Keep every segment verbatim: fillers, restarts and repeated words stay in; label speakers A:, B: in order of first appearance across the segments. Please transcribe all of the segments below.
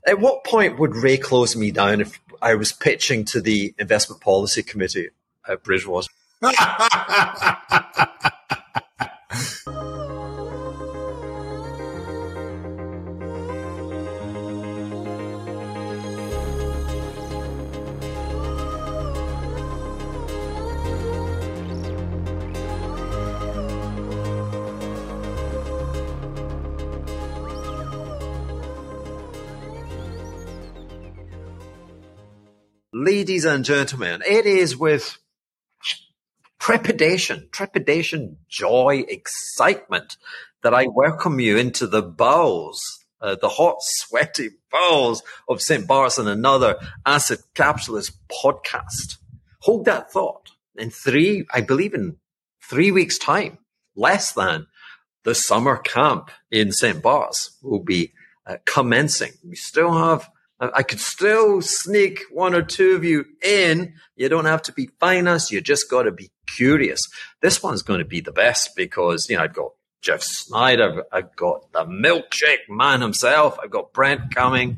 A: At what point would Ray close me down if I was pitching to the investment policy committee at Bridgewater? Ladies and gentlemen, it is with trepidation, trepidation, joy, excitement that I welcome you into the bowels, uh, the hot, sweaty bowels of Saint Barts and another Asset Capitalist podcast. Hold that thought. In three, I believe in three weeks' time, less than, the summer camp in Saint Barts will be uh, commencing. We still have I could still sneak one or two of you in. You don't have to be finance. You just got to be curious. This one's going to be the best because, you know, I've got Jeff Snyder. I've got the milkshake man himself. I've got Brent coming.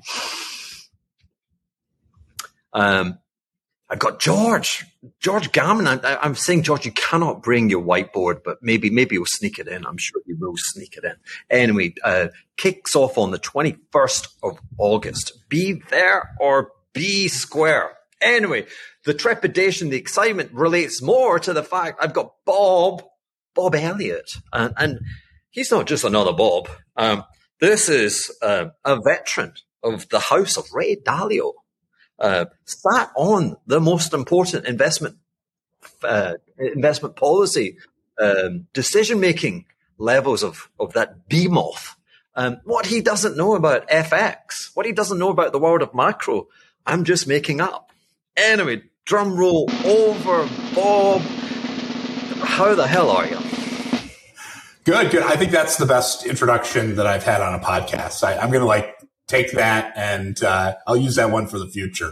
A: Um, I've got George, George Gammon. I, I'm saying, George, you cannot bring your whiteboard, but maybe, maybe you'll sneak it in. I'm sure you will sneak it in. Anyway, uh, kicks off on the twenty-first of August. Be there or be square. Anyway, the trepidation, the excitement relates more to the fact I've got Bob, Bob Elliott, and, and he's not just another Bob. Um, this is uh, a veteran of the house of Ray Dalio. Uh, sat on the most important investment uh, investment policy um, decision-making levels of, of that behemoth. Um, what he doesn't know about F X, what he doesn't know about the world of macro, I'm just making up. Anyway, drum roll over, Bob. How the hell are you?
B: Good, good. I think that's the best introduction that I've had on a podcast. I, I'm going to like take that and uh, I'll use that one for the future.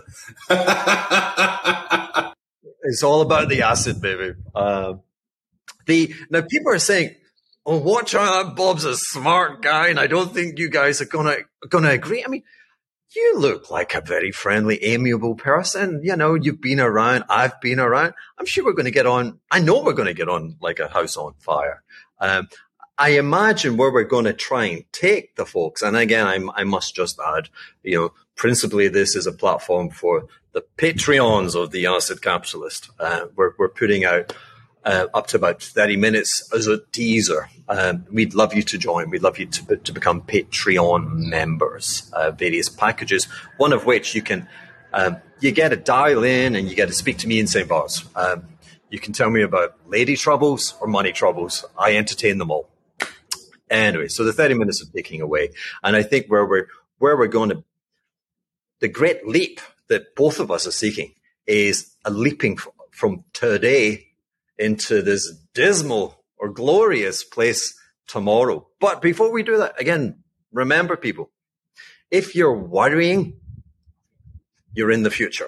A: It's all about the acid, baby. Uh, the now people are saying, "Oh, watch out! Bob's a smart guy," and I don't think you guys are gonna gonna agree. I mean, you look like a very friendly, amiable person. You know, you've been around. I've been around. I'm sure we're going to get on. I know we're going to get on like a house on fire. Um, I imagine where we're going to try and take the folks, and again, I'm, I must just add, you know, principally this is a platform for the Patreons of the Asset Capitalist. Uh, we're, we're putting out uh, up to about thirty minutes as a teaser. Um, we'd love you to join. We'd love you to, to become Patreon members, uh, various packages, one of which you can, um, you get to dial in and you get to speak to me in Saint Barts. Um, you can tell me about lady troubles or money troubles. I entertain them all. Anyway, so the thirty minutes are taking away. And I think where we're, where we're going to, the great leap that both of us are seeking is a leaping f- from today into this dismal or glorious place tomorrow. But before we do that, again, remember people, if you're worrying, you're in the future.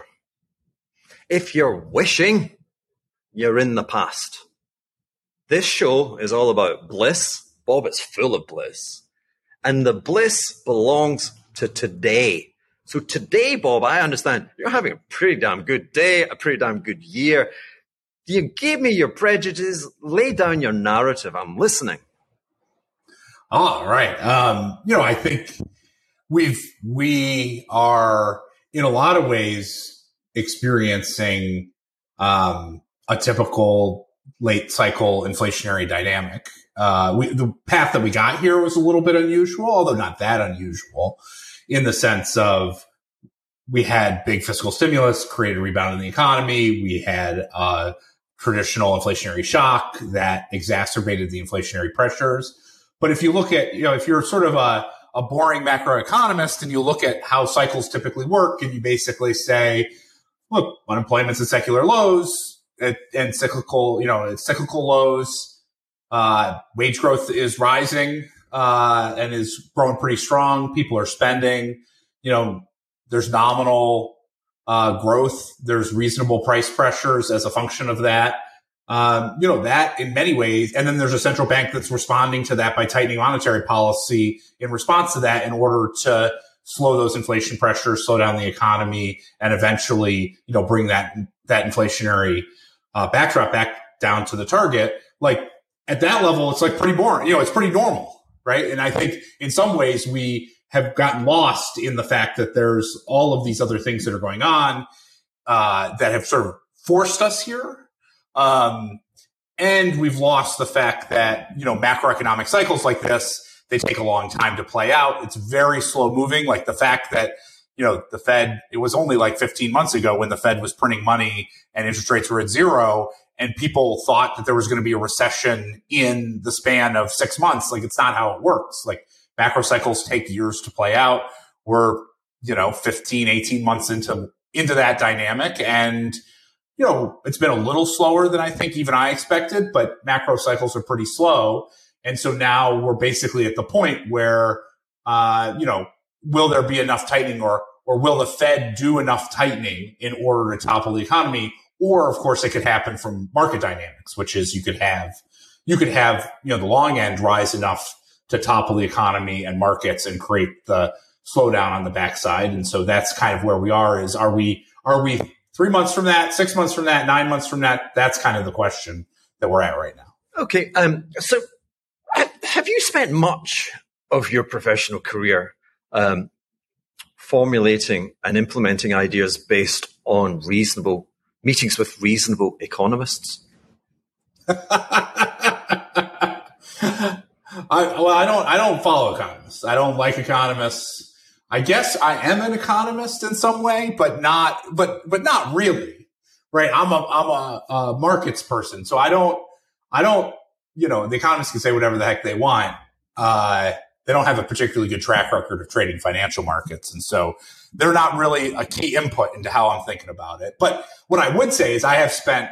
A: If you're wishing, you're in the past. This show is all about bliss. Bob is full of bliss. And the bliss belongs to today. So today, Bob, I understand you're having a pretty damn good day, a pretty damn good year. You give me your prejudices, lay down your narrative. I'm listening.
B: All right. Um, you know, I think we've, we are in a lot of ways experiencing um, a typical late cycle inflationary dynamic. Uh, we, the path that we got here was a little bit unusual, although not that unusual, in the sense of we had big fiscal stimulus, created a rebound in the economy. We had a traditional inflationary shock that exacerbated the inflationary pressures. But if you look at, you know, if you're sort of a, a boring macroeconomist and you look at how cycles typically work and you basically say, look, unemployment's at secular lows and, and cyclical, you know, it's cyclical lows. Uh, wage growth is rising, uh, and is growing pretty strong. People are spending, you know, there's nominal, uh, growth. There's reasonable price pressures as a function of that. Um, you know, that in many ways. And then there's a central bank that's responding to that by tightening monetary policy in response to that in order to slow those inflation pressures, slow down the economy, and eventually, you know, bring that that inflationary uh, backdrop back down to the target. Like at that level, it's like pretty boring. You know, it's pretty normal, right? And I think in some ways we have gotten lost in the fact that there's all of these other things that are going on uh, that have sort of forced us here. Um, and we've lost the fact that, you know, macroeconomic cycles like this, they take a long time to play out. It's very slow moving. Like the fact that, you know, the Fed, it was only like fifteen months ago when the Fed was printing money and interest rates were at zero and people thought that there was going to be a recession in the span of six months. Like it's not how it works. Like macro cycles take years to play out. We're, you know, fifteen, eighteen months into, into that dynamic. And, you know, it's been a little slower than I think even I expected, but macro cycles are pretty slow. And so now we're basically at the point where, uh, you know, will there be enough tightening or, or will the Fed do enough tightening in order to topple the economy? Or of course it could happen from market dynamics, which is you could have, you could have, you know, the long end rise enough to topple the economy and markets and create the slowdown on the backside. And so that's kind of where we are is, are we, are we three months from that, six months from that, nine months from that? That's kind of the question that we're at right now.
A: Okay. Um, so have you spent much of your professional career um, formulating and implementing ideas based on reasonable meetings with reasonable economists?
B: I, well, I don't. I don't follow economists. I don't like economists. I guess I am an economist in some way, but not. But but not really, right? I'm a I'm a, a markets person, so I don't. I don't. You know, the economists can say whatever the heck they want. Uh, they don't have a particularly good track record of trading financial markets, and so they're not really a key input into how I'm thinking about it. But what I would say is I have spent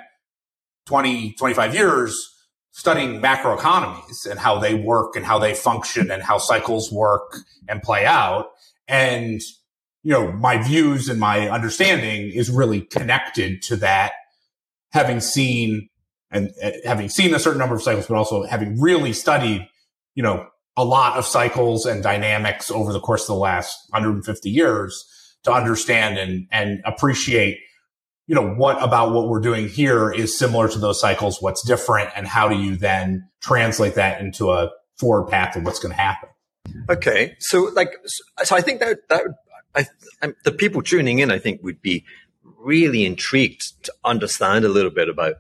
B: twenty, twenty-five years studying macroeconomies and how they work and how they function and how cycles work and play out. And, you know, my views and my understanding is really connected to that, having seen and uh, having seen a certain number of cycles, but also having really studied, you know, a lot of cycles and dynamics over the course of the last one hundred fifty years to understand and, and appreciate, you know, what about what we're doing here is similar to those cycles, what's different, and how do you then translate that into a forward path of what's going to happen?
A: Okay. So like, so I think that, that I, I, the people tuning in, I think would be really intrigued to understand a little bit about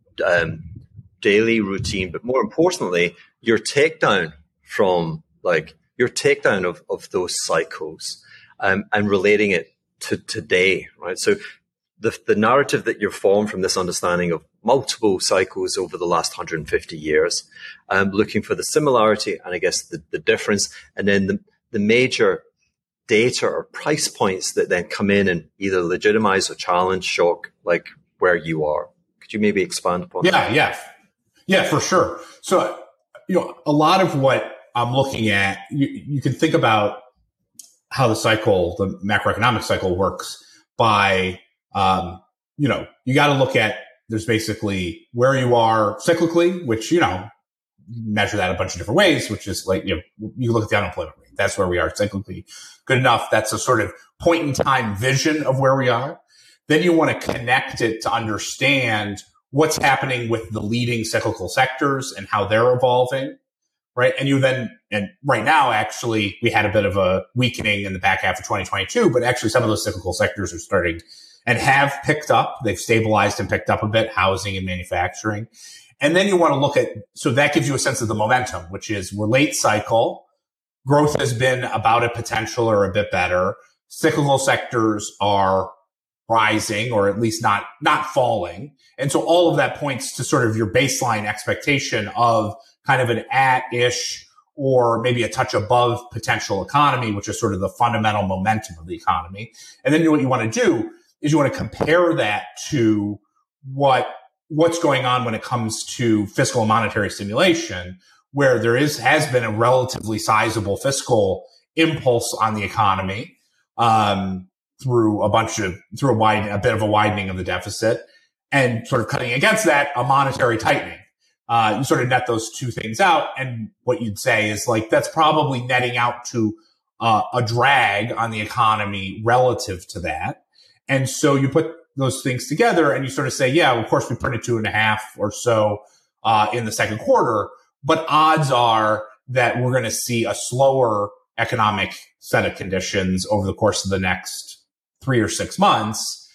A: um, daily routine, but more importantly, your takedown from like your takedown of, of those cycles um, and relating it to today, right? So the the narrative that you've formed from this understanding of multiple cycles over the last one hundred fifty years, um, looking for the similarity and I guess the, the difference, and then the, the major data or price points that then come in and either legitimize or challenge shock, like where you are. Could you maybe expand upon
B: yeah,
A: that?
B: Yeah, yeah, yeah, for sure. So, you know, a lot of what I'm looking at, you, you can think about how the cycle, the macroeconomic cycle works by, um, you know, you got to look at, there's basically where you are cyclically, which, you know, measure that a bunch of different ways, which is like, you know, you look at the unemployment rate. That's where we are cyclically. Good enough. That's a sort of point in time vision of where we are. Then you want to connect it to understand what's happening with the leading cyclical sectors and how they're evolving. Right. And you then, and right now, actually, we had a bit of a weakening in the back half of twenty twenty-two, but actually some of those cyclical sectors are starting and have picked up. They've stabilized and picked up a bit, housing and manufacturing. And then you want to look at, so that gives you a sense of the momentum, which is we're late cycle. Growth has been about a potential or a bit better. Cyclical sectors are rising or at least not, not falling. And so all of that points to sort of your baseline expectation of kind of an at-ish or maybe a touch above potential economy, which is sort of the fundamental momentum of the economy. And then what you want to do is you want to compare that to what, what's going on when it comes to fiscal and monetary stimulation, where there is, has been a relatively sizable fiscal impulse on the economy, um, through a bunch of, through a wide, a bit of a widening of the deficit, and sort of cutting against that, a monetary tightening. Uh, you sort of net those two things out. And what you'd say is like, that's probably netting out to uh, a drag on the economy relative to that. And so you put those things together and you sort of say, yeah, well, of course we printed two and a half or so uh, in the second quarter, but odds are that we're going to see a slower economic set of conditions over the course of the next three or six months.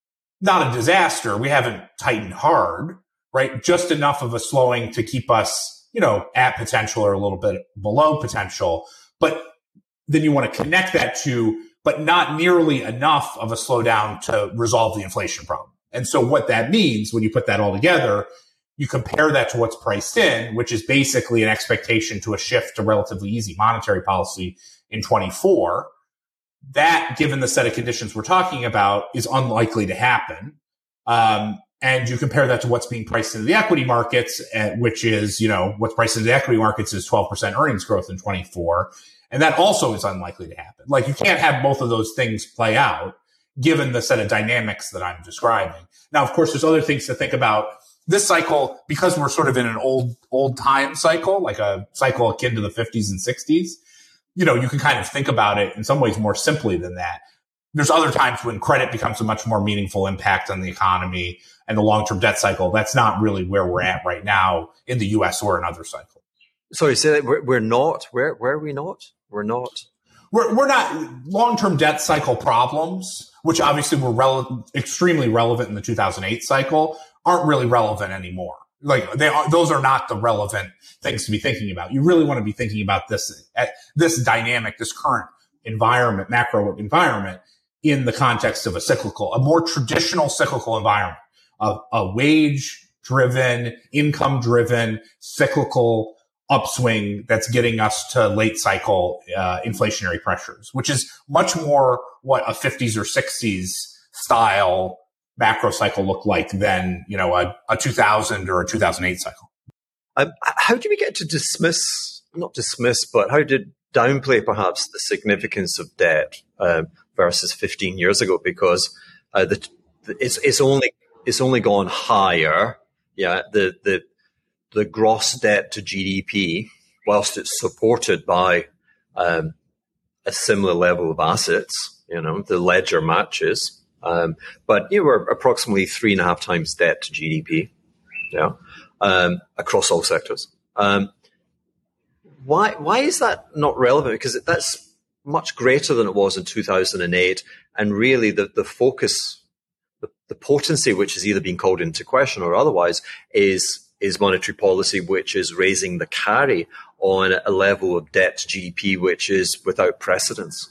B: Not a disaster. We haven't tightened hard, right? Just enough of a slowing to keep us, you know, at potential or a little bit below potential. But then you want to connect that to, but not nearly enough of a slowdown to resolve the inflation problem. And so what that means when you put that all together, you compare that to what's priced in, which is basically an expectation to a shift to relatively easy monetary policy in twenty-four. That, given the set of conditions we're talking about, is unlikely to happen. Um, and you compare that to what's being priced into the equity markets, uh, which is, you know, what's priced into the equity markets is twelve percent earnings growth in twenty-four. And that also is unlikely to happen. Like, you can't have both of those things play out given the set of dynamics that I'm describing. Now, of course, there's other things to think about. This cycle, because we're sort of in an old, old time cycle, like a cycle akin to the fifties and sixties, you know, you can kind of think about it in some ways more simply than that. There's other times when credit becomes a much more meaningful impact on the economy and the long-term debt cycle. That's not really where we're at right now in the U S or in other cycles.
A: Sorry, say that we're, we're not. Where, where are we not? We're not.
B: We're, we're not long-term debt cycle problems, which obviously were rele- extremely relevant in the two thousand eight cycle, aren't really relevant anymore. Like, they are, those are not the relevant things to be thinking about. You really want to be thinking about this, this dynamic, this current environment, macro environment, in the context of a cyclical, a more traditional cyclical environment, a, a wage-driven, income-driven, cyclical upswing that's getting us to late cycle uh, inflationary pressures, which is much more what a fifties or sixties style macro cycle looked like than, you know, a, a two thousand or a two thousand eight cycle.
A: Um, how do we get to dismiss, not dismiss, but how to downplay perhaps the significance of debt um, versus fifteen years ago? Because uh, the, the, it's it's only it's only gone higher. Yeah, the the the gross debt to G D P, whilst it's supported by um, a similar level of assets, you know, the ledger matches. Um, but you know, we're approximately three and a half times debt to G D P, yeah, um, across all sectors. Um, why why is that not relevant? Because that's much greater than it was in two thousand eight, and really the the focus, the, the potency, which is either being called into question or otherwise, is is monetary policy, which is raising the carry on a level of debt to G D P which is without precedence.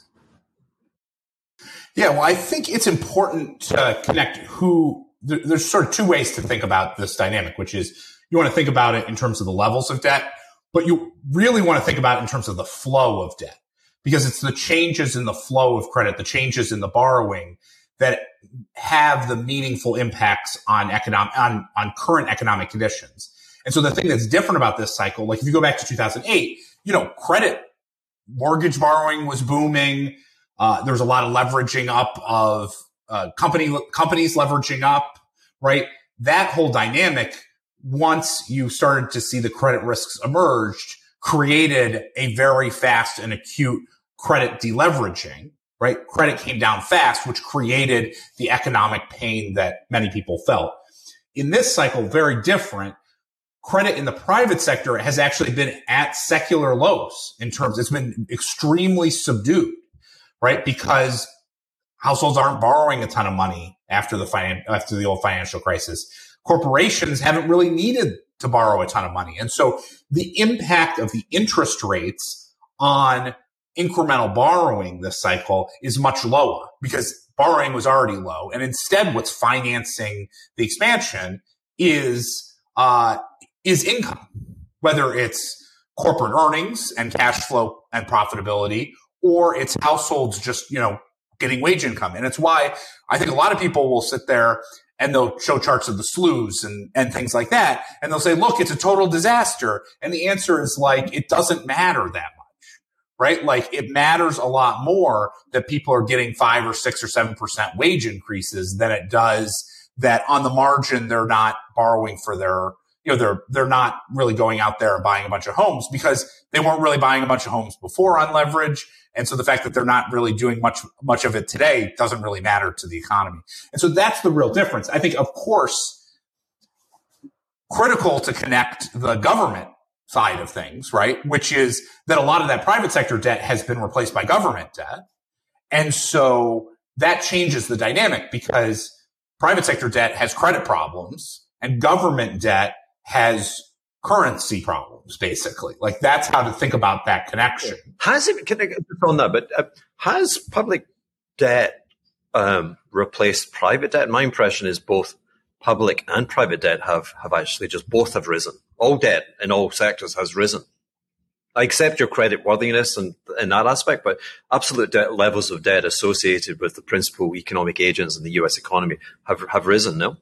B: Yeah, well, I think it's important to connect who there, there's sort of two ways to think about this dynamic, which is you want to think about it in terms of the levels of debt, but you really want to think about it in terms of the flow of debt, because it's the changes in the flow of credit, the changes in the borrowing that have the meaningful impacts on economic, on, on current economic conditions. And so the thing that's different about this cycle, like if you go back to two thousand eight, you know, credit, mortgage borrowing was booming. Uh, there was a lot of leveraging up of uh, company companies leveraging up, right? That whole dynamic, once you started to see the credit risks emerged, created a very fast and acute credit deleveraging, right? Credit came down fast, which created the economic pain that many people felt. In this cycle, very different. Credit in the private sector has actually been at secular lows in terms, it's been extremely subdued. Right? Because households aren't borrowing a ton of money after the finan- after the old financial crisis. Corporations haven't really needed to borrow a ton of money. And so the impact of the interest rates on incremental borrowing this cycle is much lower because borrowing was already low. And instead, what's financing the expansion is, uh, is income, whether it's corporate earnings and cash flow and profitability, or it's households just, you know, getting wage income. And it's why I think a lot of people will sit there and they'll show charts of the S L Us and, and things like that. And they'll say, look, it's a total disaster. And the answer is like, it doesn't matter that much, right? Like it matters a lot more that people are getting five or six or seven percent wage increases than it does that on the margin, they're not borrowing for their, you know, they're, they're not really going out there and buying a bunch of homes because they weren't really buying a bunch of homes before on leverage. And so the fact that they're not really doing much, much of it today doesn't really matter to the economy. And so that's the real difference. I think, of course, critical to connect the government side of things, right? Which is that a lot of that private sector debt has been replaced by government debt. And so that changes the dynamic because private sector debt has credit problems and government debt has currency problems, basically. Like that's how to think about that connection.
A: Has it, can I get on that, but uh, has public debt um, replaced private debt? My impression is both public and private debt have, have actually just both have risen. All debt in all sectors has risen. I accept your credit worthiness and in that aspect, but absolute debt levels of debt associated with the principal economic agents in the U S economy have have risen, no?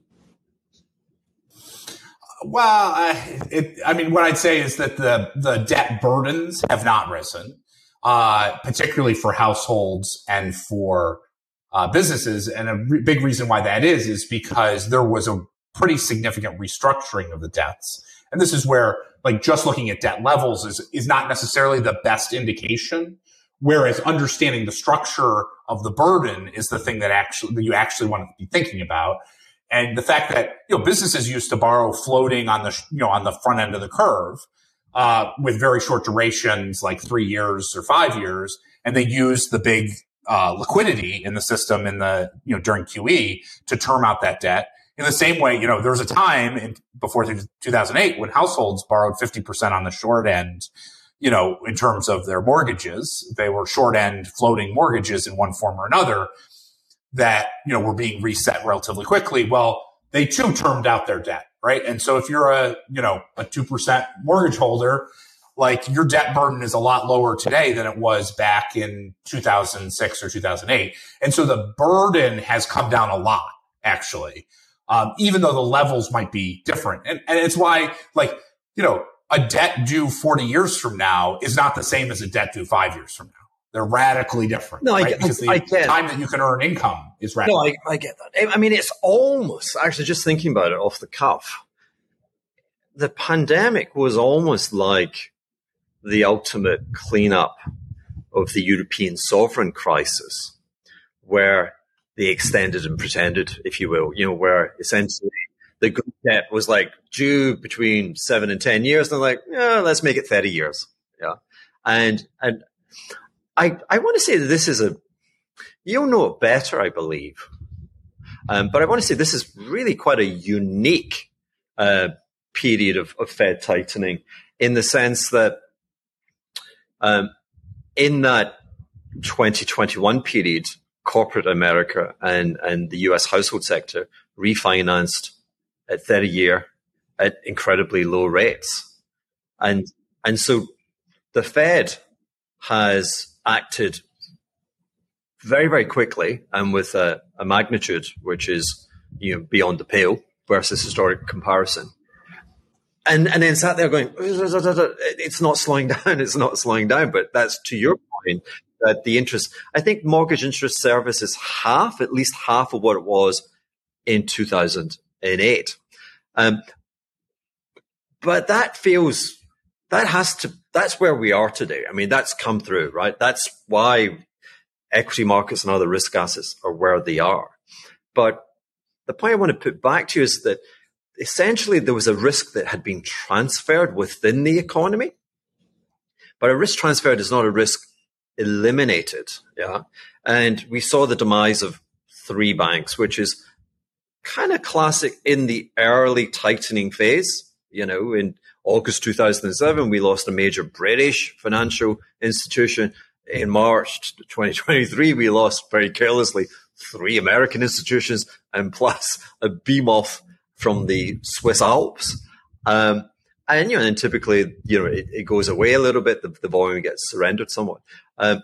B: Well, I, it, I mean, what I'd say is that the, the debt burdens have not risen, uh, particularly for households and for uh, businesses. And a re- big reason why that is, is because there was a pretty significant restructuring of the debts. And this is where, like, just looking at debt levels is, is not necessarily the best indication. Whereas understanding the structure of the burden is the thing that actually, that you actually want to be thinking about. And the fact that, you know, businesses used to borrow floating on the, you know, on the front end of the curve, uh, with very short durations, like three years or five years. And they used the big, uh, liquidity in the system in the, you know, during Q E to term out that debt. In the same way, you know, there was a time in, before two thousand eight when households borrowed fifty percent on the short end, you know, in terms of their mortgages. They were short end floating mortgages in one form or another that, you know, were being reset relatively quickly. Well, they too termed out their debt, right? And so if you're a, you know, a two percent mortgage holder, like your debt burden is a lot lower today than it was back in two thousand six or two thousand eight. And so the burden has come down a lot, actually. Um, even though the levels might be different. And, and it's why, like, you know, a debt due forty years from now is not the same as a debt due five years from now. They're radically different.
A: No,
B: right?
A: I,
B: because
A: I,
B: the
A: I
B: time that you can earn income is radically.
A: No, I, I get that. I mean, it's almost, actually just thinking about it off the cuff, the pandemic was almost like the ultimate cleanup of the European sovereign crisis, where they extended and pretended, if you will, you know, where essentially the Greek debt was like due between seven and ten years. And they're like, yeah, let's make it thirty years. Yeah. And, and I, I want to say that this is a, you'll know it better, I believe. Um, but I want to say this is really quite a unique, uh, period of, of Fed tightening in the sense that, um, in that twenty twenty-one period, corporate America and, and the U S household sector refinanced at thirty year at incredibly low rates. And, and so the Fed has acted very, very quickly and with a, a magnitude which is, you know, beyond the pale versus historic comparison. And, and then sat there going, it's not slowing down. It's not slowing down. But that's to your point. That the interest, I think mortgage interest service is half, at least half of what it was in two thousand eight. Um, but that feels, that has to, that's where we are today. I mean, that's come through, right? That's why equity markets and other risk assets are where they are. But the point I want to put back to you is that essentially there was a risk that had been transferred within the economy. But a risk transferred is not a risk eliminated, yeah. And we saw the demise of three banks, which is kind of classic in the early tightening phase. You know, in August two thousand seven, we lost a major British financial institution. In March twenty twenty-three, we lost very carelessly three American institutions and plus a behemoth from the Swiss Alps. Um, And, you know, and typically, you know, it, it goes away a little bit. The, the volume gets surrendered somewhat. Um,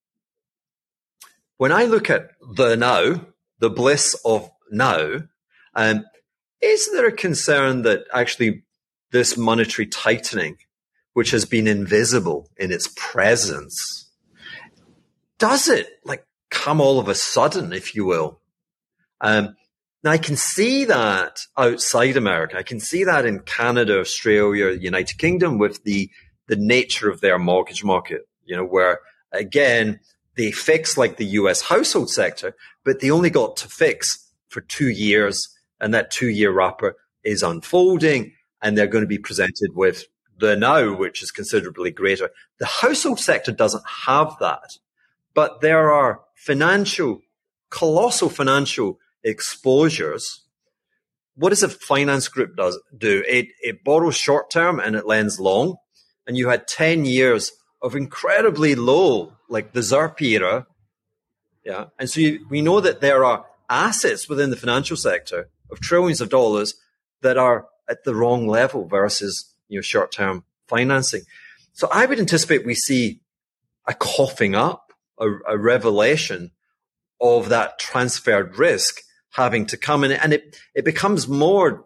A: when I look at the now, the bliss of now, um, is there a concern that actually this monetary tightening, which has been invisible in its presence, does it like come all of a sudden, if you will? Um, Now, I can see that outside America. I can see that in Canada, Australia, United Kingdom with the, the nature of their mortgage market, you know, where Again, they fix like the U S household sector, but they only got to fix for two years. And that two-year wrapper is unfolding, and they're going to be presented with the now, which is considerably greater. The household sector doesn't have that, but there are financial, colossal financial exposures. What does a finance group does do? It, it borrows short term and it lends long. And you had ten years of incredibly low, like the ZIRP era. Yeah. And so you, we know that there are assets within the financial sector of trillions of dollars that are at the wrong level versus, you know, short-term financing. So I would anticipate we see a coughing up, a, a revelation of that transferred risk having to come in, and it, it becomes more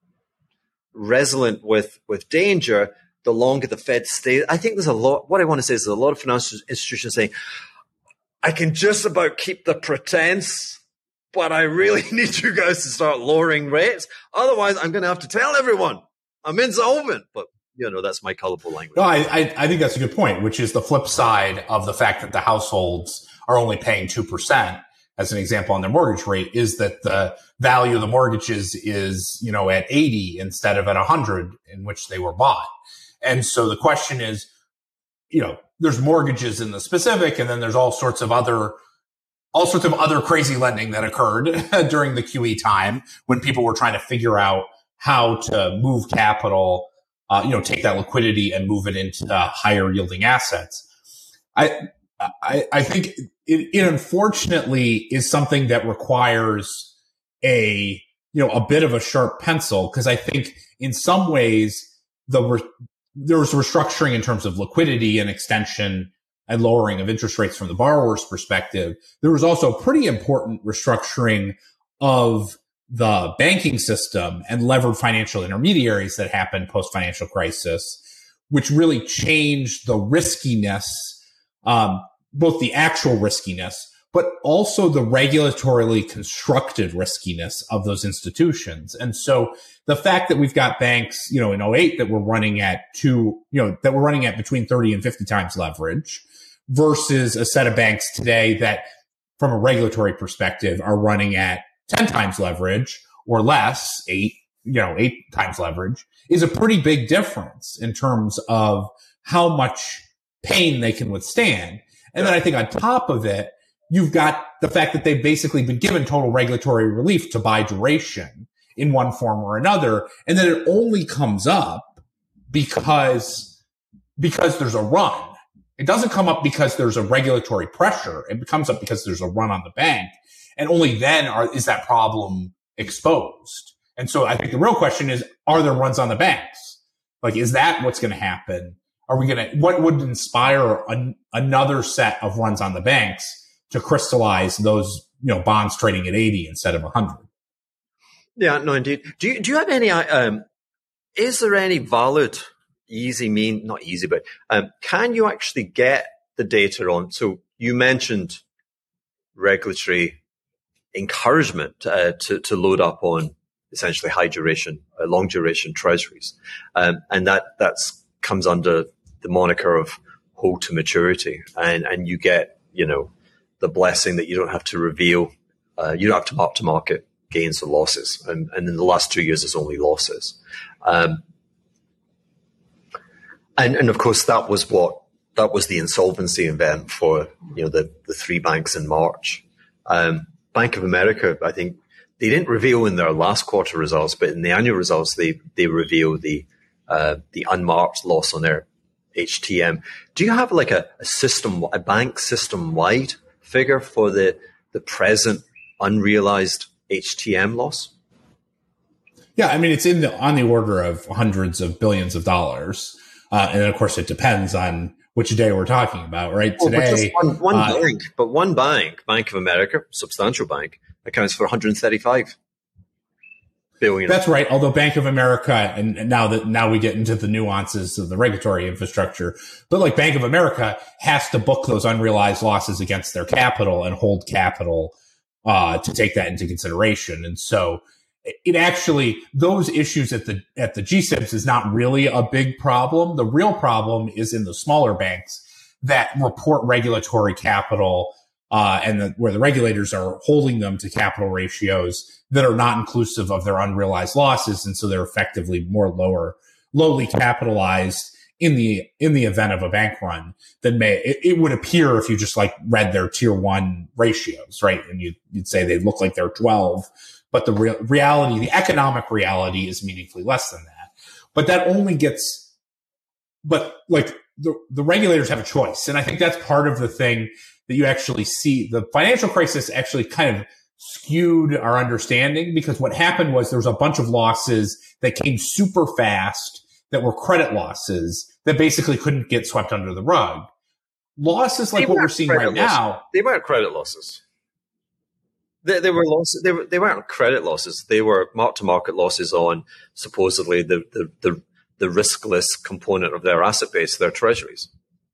A: resilient with, with danger the longer the Fed stays. I think there's a lot, what I want to say is there's a lot of financial institutions saying, I can just about keep the pretense, but I really need you guys to start lowering rates. Otherwise, I'm going to have to tell everyone I'm insolvent. But, you know, that's my colorful language.
B: No, I, I, I think that's a good point, which is the flip side of the fact that the households are only paying two percent, as an example, on their mortgage rate, is that the value of the mortgages is, you know, at eighty instead of at one hundred in which they were bought. And so the question is, you know, there's mortgages in the specific, and then there's all sorts of other all sorts of other crazy lending that occurred during the Q E time when people were trying to figure out how to move capital, uh, you know, take that liquidity and move it into uh, higher yielding assets. I, I, I think it, it unfortunately is something that requires a, you know, a bit of a sharp pencil, because I think in some ways the re- there was restructuring in terms of liquidity and extension and lowering of interest rates from the borrower's perspective. There was also pretty important restructuring of the banking system and levered financial intermediaries that happened post-financial crisis, which really changed the riskiness, um, both the actual riskiness, but also the regulatorily constructed riskiness of those institutions. And so the fact that we've got banks, you know, in oh eight that were running at two, you know, that were running at between thirty and fifty times leverage, versus a set of banks today that, from a regulatory perspective, are running at ten times leverage or less, eight, you know, eight times leverage, is a pretty big difference in terms of how much pain they can withstand. And then I think on top of it, you've got the fact that they've basically been given total regulatory relief to buy duration in one form or another. And then it only comes up because, because there's a run. It doesn't come up because there's a regulatory pressure. It comes up because there's a run on the bank. And only then are, is that problem exposed. And so I think the real question is, are there runs on the banks? Like, is that what's going to happen? Are we going to, what would inspire an, another set of runs on the banks to crystallize those, you know, bonds trading at eighty instead of one hundred?
A: Yeah, no, indeed. Do you, do you have any, um, is there any valid, easy mean, not easy, but um, can you actually get the data on? So you mentioned regulatory encouragement uh, to, to load up on essentially high duration, uh, long duration treasuries. Um, and that that's comes under the moniker of hold to maturity. And, and you get, you know, the blessing that you don't have to reveal, uh, you don't have to mark to market gains or losses. And, and in the last two years, it's only losses. Um, and, and of course, that was what, that was the insolvency event for, you know, the, the three banks in March. Um, Bank of America, I think they didn't reveal in their last quarter results, but in the annual results, they, they reveal the, uh, the unmarked loss on their H T M. Do you have like a, a system, a bank system wide figure for the, the present unrealized H T M loss?
B: Yeah. I mean, it's in the, on the order of hundreds of billions of dollars. Uh, and of course it depends on which day we're talking about, right?
A: Well,
B: Today,
A: one, one
B: uh,
A: bank, but one bank, Bank of America, substantial bank, accounts for one hundred thirty-five billion.
B: That's right. Although Bank of America, and, and now that now we get into the nuances of the regulatory infrastructure, but like Bank of America has to book those unrealized losses against their capital and hold capital uh, to take that into consideration. And so it actually, those issues at the, at the G SIBs is not really a big problem. The real problem is in the smaller banks that report regulatory capital uh, and the, where the regulators are holding them to capital ratios that are not inclusive of their unrealized losses, and so they're effectively more lower, lowly capitalized in the in the event of a bank run than may it, it would appear if you just like read their tier one ratios, right? And you, you'd say they look like they're twelve, but the re- reality, the economic reality, is meaningfully less than that. But that only gets, but like the the regulators have a choice, and I think that's part of the thing that you actually see. The financial crisis actually kind of skewed our understanding, because what happened was there was a bunch of losses that came super fast that were credit losses that basically couldn't get swept under the rug. Losses like what we're seeing right
A: losses.
B: now.
A: They weren't credit losses. They, they were losses. They, were, they weren't credit losses. They were mark-to-market losses on supposedly the, the, the, the riskless component of their asset base, their treasuries.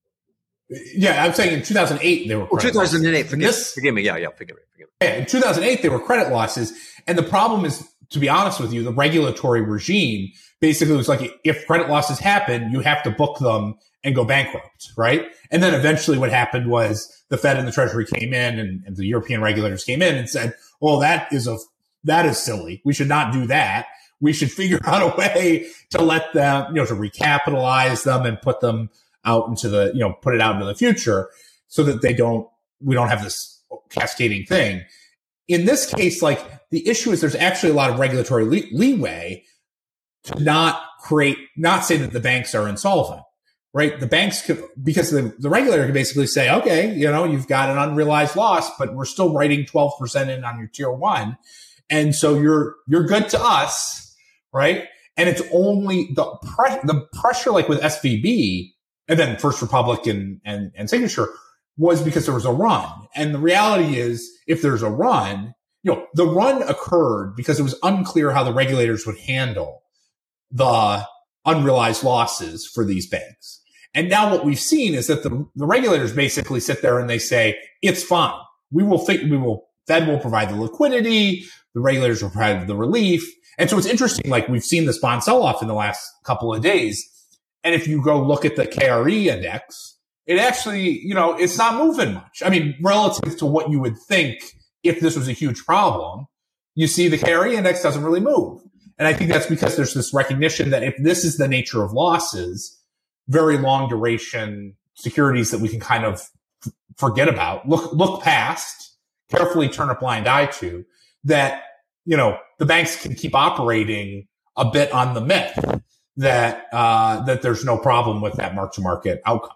B: Yeah, I'm saying in two thousand eight they were credit
A: oh, two thousand eight,
B: losses.
A: forgive,
B: This,
A: forgive me. Yeah, yeah, forgive me. Forgive me.
B: Yeah, in two thousand eight they were credit losses. And the problem is, to be honest with you, the regulatory regime basically was like, if credit losses happen, you have to book them and go bankrupt, right? And then eventually what happened was the Fed and the Treasury came in, and, and the European regulators came in and said, well, that is a, that is silly. We should not do that. We should figure out a way to let them, you know, to recapitalize them and put them out into the, you know, put it out into the future so that they don't, we don't have this cascading thing. In this case, like, the issue is there's actually a lot of regulatory le- leeway to not create, not say that the banks are insolvent, right? The banks could, because the, the regulator can basically say, okay, you know, you've got an unrealized loss, but we're still writing twelve percent in on your tier one. And so you're, you're good to us, right? And it's only the pre- the pressure, like with S V B and then First Republic and, and, and Signature, was because there was a run. And the reality is, if there's a run, you know, the run occurred because it was unclear how the regulators would handle the unrealized losses for these banks. And now what we've seen is that the, the regulators basically sit there and they say, it's fine. We will think, we will, Fed will provide the liquidity. The regulators will provide the relief. And so it's interesting, like, we've seen this bond sell off in the last couple of days. And if you go look at the K R E index, it actually, you know, it's not moving much. I mean, relative to what you would think if this was a huge problem, you see the K R E index doesn't really move. And I think that's because there's this recognition that if this is the nature of losses, very long duration securities that we can kind of f- forget about, look, look past, carefully turn a blind eye to, that, you know, the banks can keep operating a bit on the myth that, uh, that there's no problem with that mark to market outcome.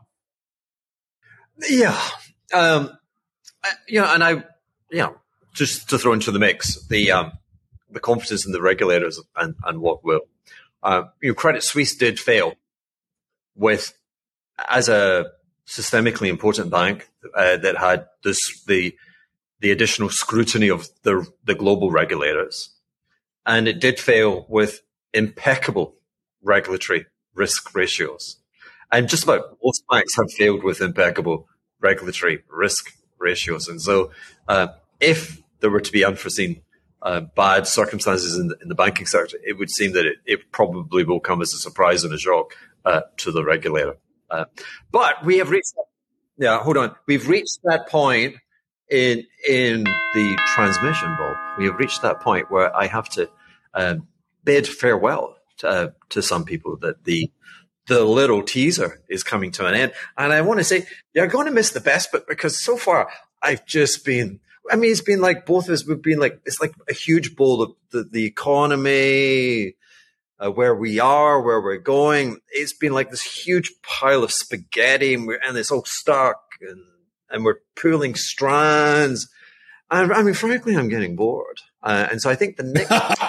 A: Yeah. Um, you know, and I, you know, just to throw into the mix, the, um, the confidence in the regulators and, and what will. Uh, you know, Credit Suisse did fail with, as a systemically important bank uh, that had this, the, the additional scrutiny of the, the global regulators. And it did fail with impeccable regulatory risk ratios. And just about most banks have failed with impeccable regulatory risk ratios. And so uh, if there were to be unforeseen uh, bad circumstances in the, in the banking sector, it would seem that it, it probably will come as a surprise and a shock uh, to the regulator. Uh, but we have reached, yeah, hold on. We've reached that point in in the transmission, Bob. We have reached that point where I have to um, bid farewell to, uh, to some people, that the the little teaser is coming to an end. And I want to say, you're going to miss the best bit, because so far I've just been, I mean, it's been like both of us, we've been like, it's like a huge bowl of the, the economy, uh, where we are, where we're going. It's been like this huge pile of spaghetti, and, we're, and it's all stuck, and, and we're pulling strands. And I mean, frankly, I'm getting bored. Uh, and so I think the next.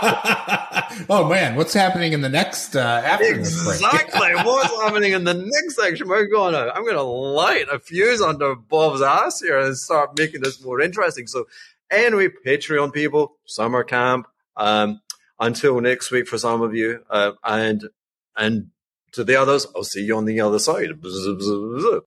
B: Oh man, what's happening in the next uh, after
A: exactly what's happening in the next section? We're gonna, I'm gonna light a fuse under Bob's ass here and start making this more interesting. So, anyway, Patreon people, summer camp. Um, until next week for some of you, uh, and and to the others, I'll see you on the other side.